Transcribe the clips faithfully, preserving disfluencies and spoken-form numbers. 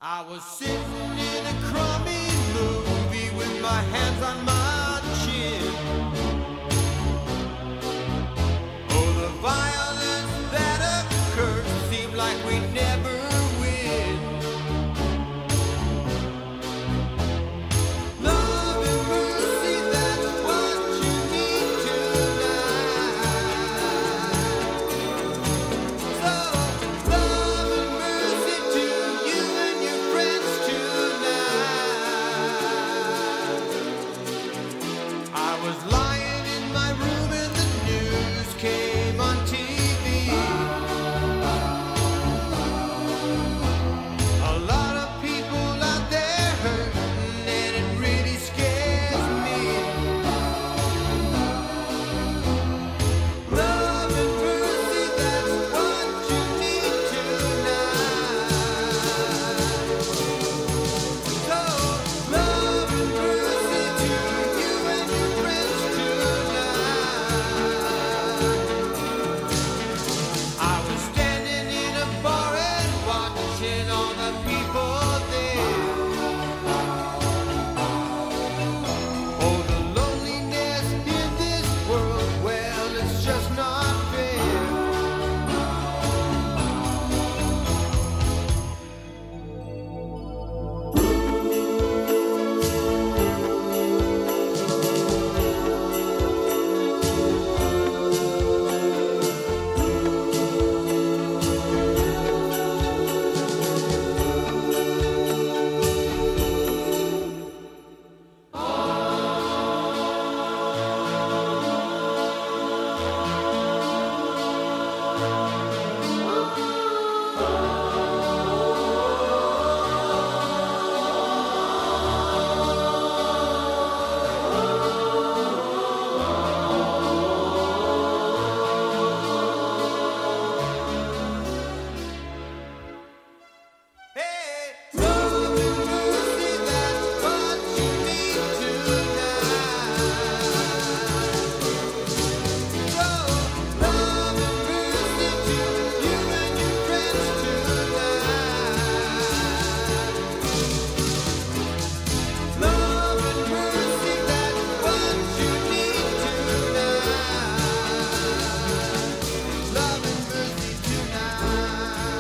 I was sitting in a crummy movie with my hands on my chin. Oh, the violence that occurred seemed like we never win. Love and mercy, that's what you need tonight. So, love and mercy to you and your friends tonight. I was lying in my room and the news came on T V. A lot of people out there hurting and it really scares me. Love and mercy, that's what you need tonight. So, love and mercy to you and your friends tonight. I was standing in a bar and watching all the people there. Oh, the loneliness in this world, well, it's just not fair. Hey, love and mercy, that's what you need tonight. So, love and mercy to you and your friends tonight. Love and mercy, that's what you need tonight. Love and mercy tonight.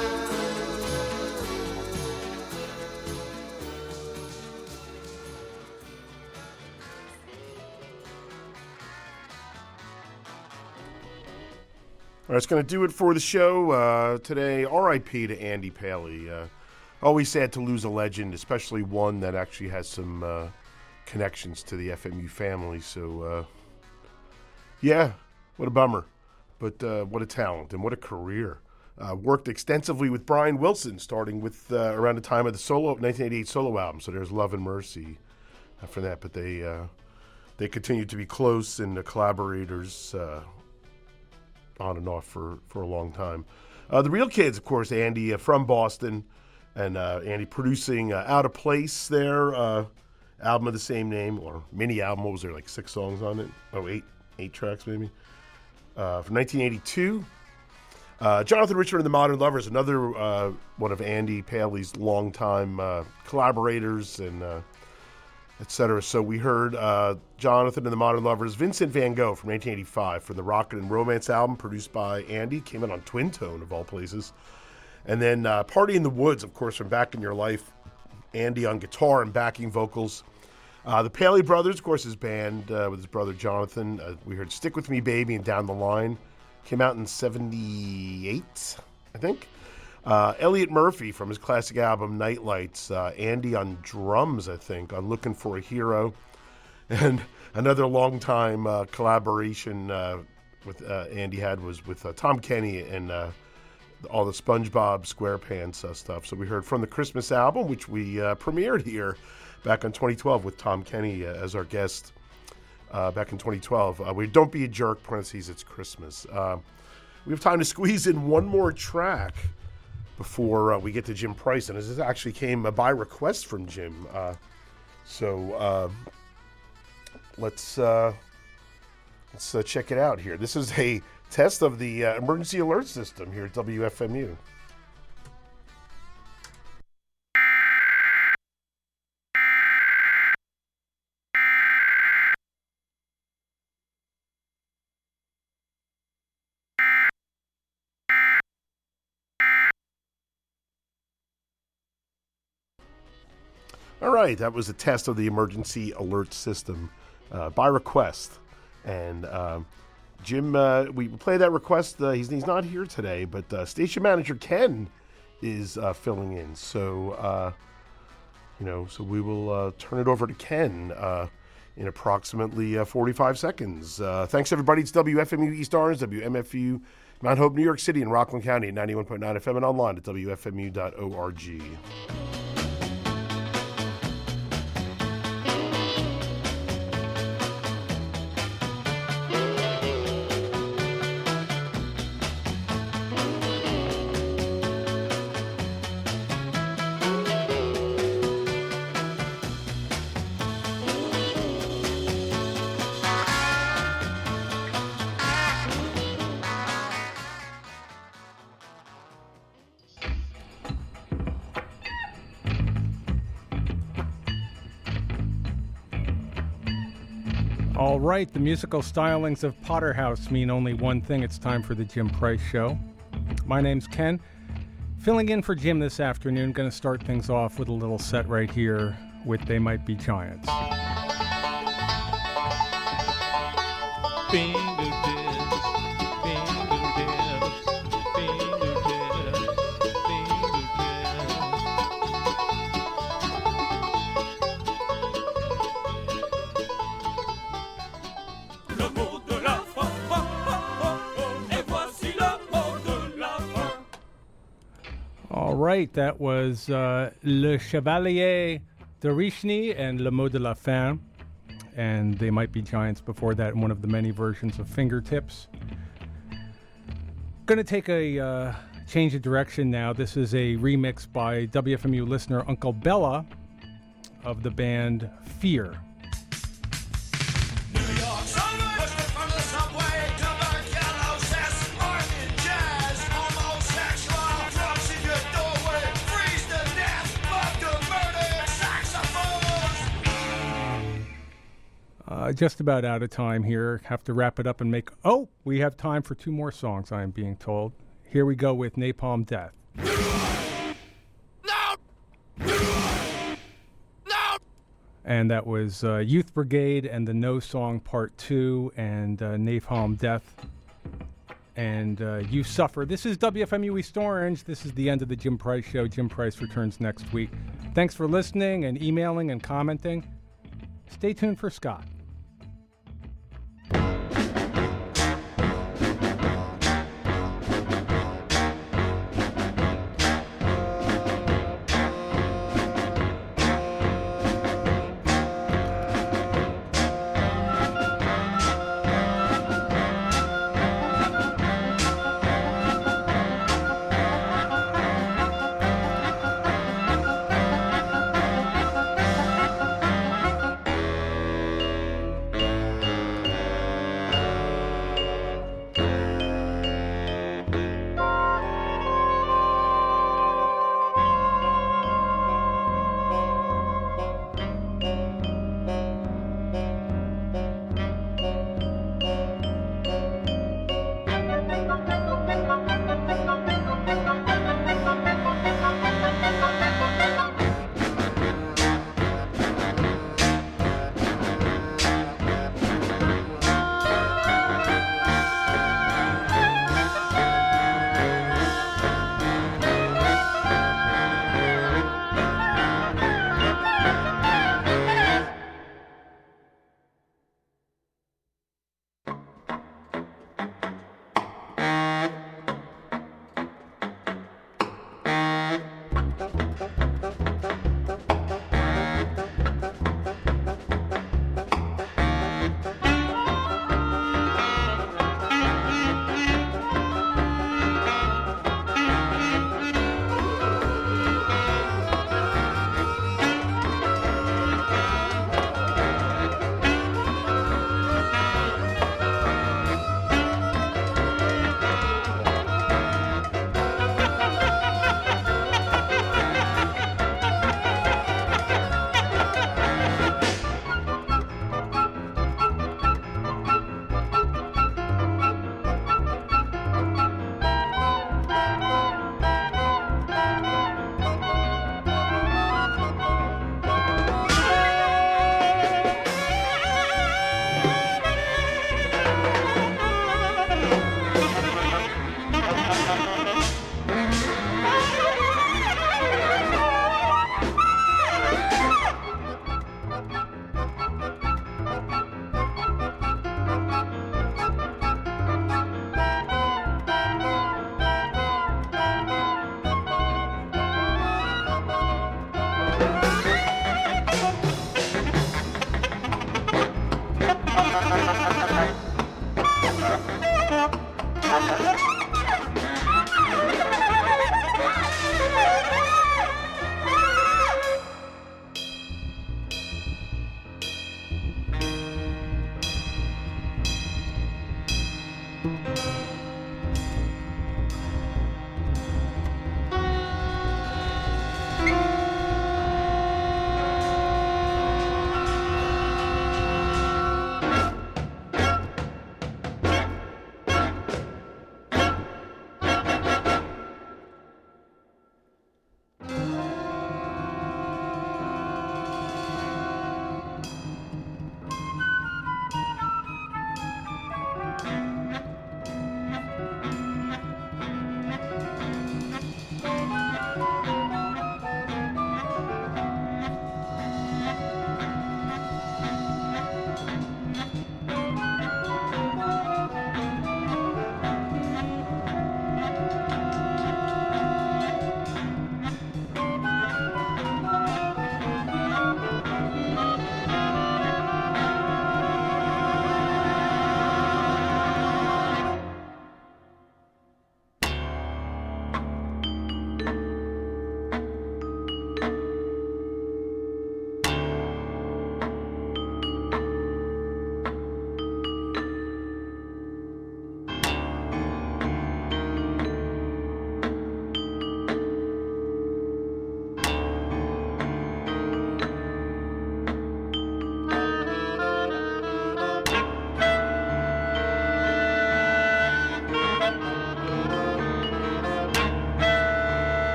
All right, it's going to do it for the show uh, today. R I P to Andy Paley. Uh, always sad to lose a legend, especially one that actually has some uh, connections to the F M U family. So, uh, yeah, what a bummer. But uh, what a talent and what a career. Uh, worked extensively with Brian Wilson, starting with uh, around the time of the solo nineteen eighty-eight solo album. So there's Love and Mercy after that. But they uh, they continued to be close and uh, collaborators uh, on and off for, for a long time. Uh, the Real Kids, of course, Andy uh, from Boston, and uh, Andy producing uh, Out of Place there, uh, album of the same name, or mini album. What was there, like six songs on it? Oh, eight, eight tracks maybe. Uh, from nineteen eighty-two. Uh, Jonathan Richman and the Modern Lovers, another uh, one of Andy Paley's longtime uh, collaborators and uh, et cetera. So we heard uh, Jonathan and the Modern Lovers, Vincent Van Gogh from nineteen eighty-five from the Rocket and Romance album produced by Andy. Came in on Twin Tone, of all places. And then uh, Party in the Woods, of course, from Back in Your Life. Andy on guitar and backing vocals. Uh, the Paley Brothers, of course, his band uh, with his brother Jonathan. Uh, we heard Stick With Me Baby and Down the Line. Came out in seventy-eight, I think. Uh, Elliot Murphy from his classic album Nightlights. Uh, Andy on drums, I think, on Looking for a Hero. And another long-time uh, collaboration uh, with uh, Andy had was with uh, Tom Kenny and uh, all the SpongeBob SquarePants uh, stuff. So we heard from the Christmas album, which we uh, premiered here back in twenty twelve with Tom Kenny uh, as our guest. Uh, back in twenty twelve. Uh, we Don't Be a Jerk, parentheses, it's Christmas. Uh, we have time to squeeze in one more track before uh, we get to Jim Price. And this actually came uh, by request from Jim. Uh, so uh, let's uh, let's uh, check it out here. This is a test of the uh, emergency alert system here at W F M U. All right, that was a test of the emergency alert system uh, by request. And um, Jim, uh, we played that request. Uh, he's, he's not here today, but uh, station manager Ken is uh, filling in. So, uh, you know, so we will uh, turn it over to Ken uh, in approximately uh, forty-five seconds. Uh, thanks, everybody. It's W F M U East Orange, W M F U Mount Hope, New York City, and Rockland County at ninety-one point nine F M and online at W F M U dot org. All right, the musical stylings of Potterhouse mean only one thing. It's time for the Jim Price Show. My name's Ken, filling in for Jim this afternoon. Going to start things off with a little set right here with They Might Be Giants. All right, that was uh, Le Chevalier de Richny and Le Mot de la Fin. And They Might Be Giants before that in one of the many versions of Fingertips. Going to take a uh, change of direction now. This is a remix by W F M U listener Uncle Bella of the band Fear. Uh, just about out of time here. Have to wrap it up and make... Oh, we have time for two more songs, I am being told. Here we go with Napalm Death. No! No! And that was uh, Youth Brigade and the No Song Part two and uh, Napalm Death. And uh, You Suffer. This is W F M U East Orange. This is the end of the Jim Price Show. Jim Price returns next week. Thanks for listening and emailing and commenting. Stay tuned for Scott.